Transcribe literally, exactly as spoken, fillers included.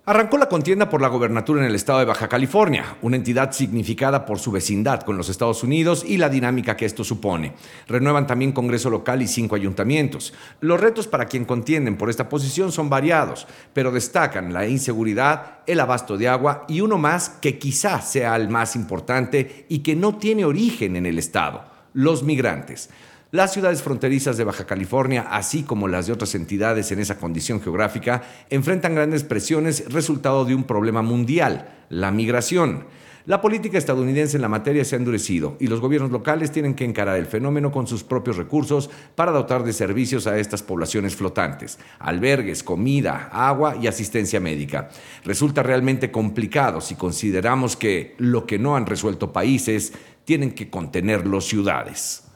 Arrancó la contienda por la gobernatura en el estado de Baja California, una entidad significada por su vecindad con los Estados Unidos y la dinámica que esto supone. Renuevan también Congreso local y cinco ayuntamientos. Los retos para quien contienden por esta posición son variados, pero destacan la inseguridad, el abasto de agua y uno más que quizás sea el más importante y que no tiene origen en el estado: los migrantes. Las ciudades fronterizas de Baja California, así como las de otras entidades en esa condición geográfica, enfrentan grandes presiones resultado de un problema mundial: la migración. La política estadounidense en la materia se ha endurecido y los gobiernos locales tienen que encarar el fenómeno con sus propios recursos para dotar de servicios a estas poblaciones flotantes: albergues, comida, agua y asistencia médica. Resulta realmente complicado si consideramos que lo que no han resuelto países tienen que contenerlo ciudades.